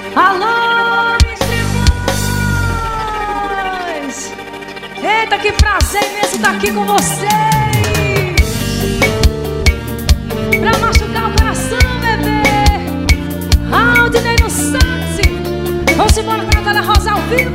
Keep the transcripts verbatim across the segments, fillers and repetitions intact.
Alô, Miss. Eita, que prazer imenso estar aqui com vocês. Pra machucar o coração, bebê. Aldinei no sax. Vamos embora com a Natália Rosa ao vivo.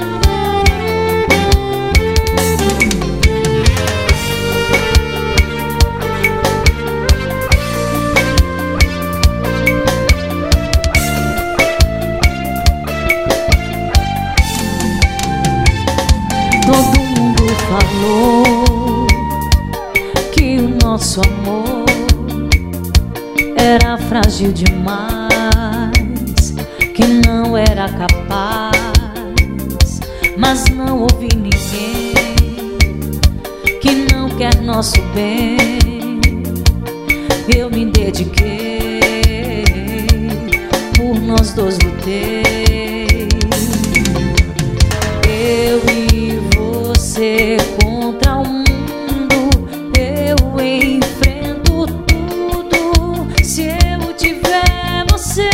Todo mundo falou que o nosso amor era frágil demais, que não era capaz, mas não ouvi ninguém que não quer nosso bem. Eu me dediquei, por nós dois lutei. Eu e você contra o mundo, eu enfrento tudo se eu tiver você.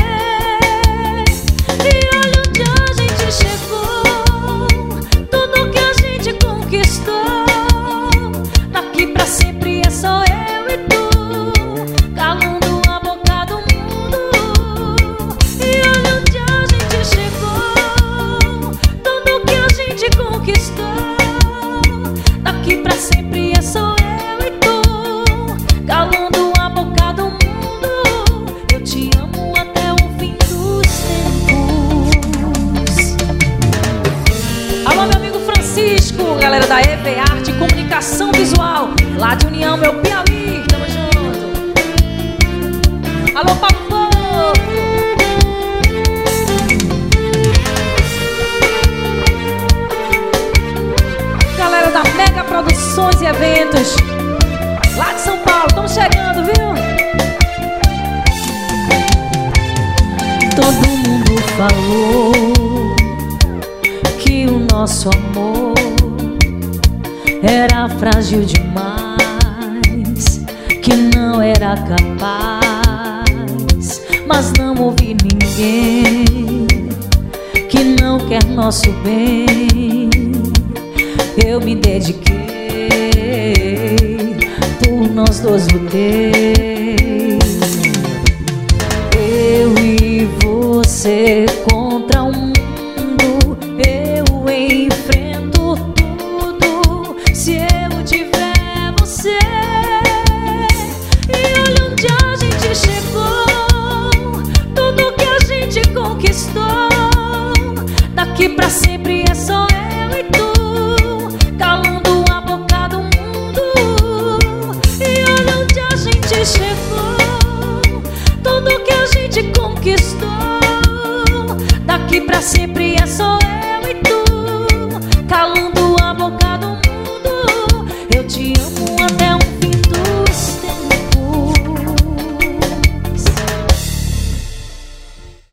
E olha onde a gente chegou, tudo que a gente conquistou. Daqui pra sempre é só eu e tu, calando a boca do mundo. E olha onde a gente chegou, tudo que a gente conquistou. Daqui pra sempre é só eu e tu, calando a boca do mundo. Eu te amo até o fim dos tempos. Alô, meu amigo Francisco, galera da E V Arte Comunicação Visual, lá de União, meu Piauí, tamo junto. Alô, Paulo Porto. Galera da Mega Produções e Eventos, lá de São Paulo, estamos chegando, viu? Todo mundo falou que o nosso amor era frágil demais, que não era capaz, mas não ouvi ninguém que não quer nosso bem. Eu me dediquei, por nós dois lutei. Eu e você contra o mundo, eu enfrento tudo se eu tiver você. E olha onde a gente chegou, tudo que a gente conquistou. Daqui pra sempre é só eu e tu, calando a boca do mundo. E olha onde a gente chegou, tudo que a gente conquistou. Daqui pra sempre é só